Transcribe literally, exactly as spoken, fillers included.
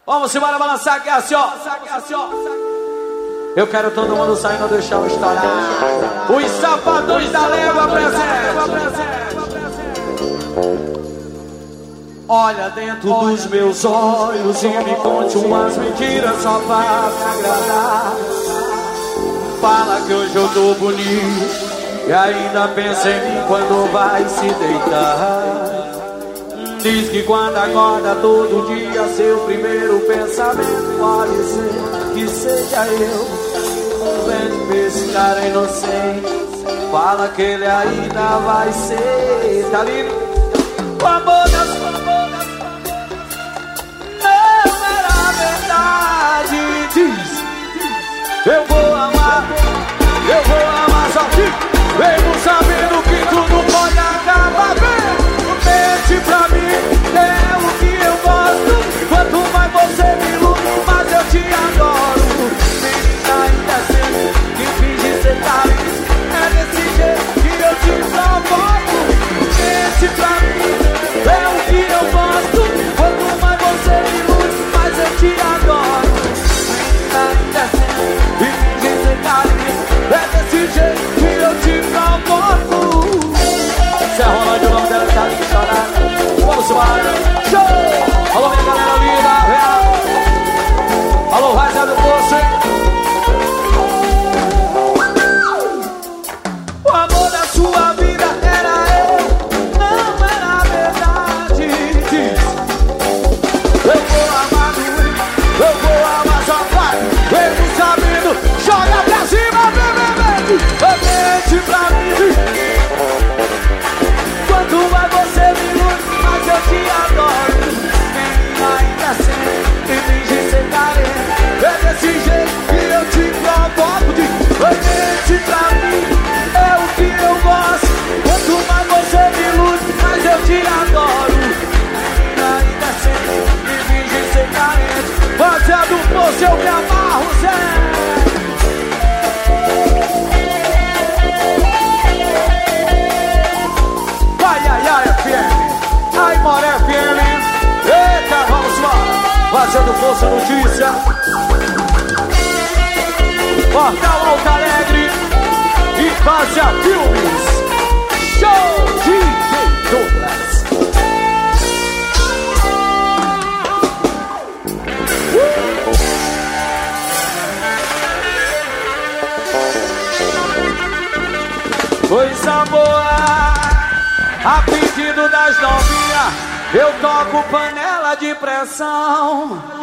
Vamos embora balançar aqui assim, ó. Eu quero todo mundo saindo, deixar o estourar. Os Safadões da Légua presente. Olha dentro dos meus olhos e me conte umas mentiras só pra me agradar. Fala que hoje eu tô bonito e ainda pensa em mim quando vai se deitar. Diz que quando acorda todo dia seu primeiro pensamento pode ser que seja eu. Vem ver esse cara inocente, fala que ele ainda vai ser. Tá lindo? O amor das sua boca não era verdade. Diz, eu vou amar, eu vou amar só que mesmo sabendo que tudo pode acabar bem. Mente pra mim é o que eu gosto. Quanto mais você me ilude, mais eu te adoro. Menina indecente que finge ser carente, é desse jeito que eu te provoco. Mente pra mim é o que eu gosto. Quanto mais você me ilude, mais eu te adoro. Menina indecente que finge ser carente, é desse jeito que eu te provoco. Se é Rolando, o nome dela tá de chorar. Vamos embora, show! Alô, minha galera linda, real. Alô, Raza do Poço, hein? O amor da sua vida era eu, não era verdade. Diz, eu vou amar doer, eu vou amar só vai. Mesmo sabendo, joga pra cima, bebê, bebê. Mente pra mim. Quanto mais você me ilude, mais eu te adoro. Menina indecente, e finge ser carente, é desse jeito que eu te provoco. Mente pra mim é o que eu gosto. Quanto mais você me ilude, mais eu te adoro. Menina indecente, e finge ser carente, fazendo poço eu me amarro, Zé. Ai, More F M, eita, vamos lá, fazendo Força Notícia, Portal Alto Alegre e Fazia Filmes, show D J Douglas. Uh! Coisa boa! A pedido das novinhas, eu toco panela de pressão.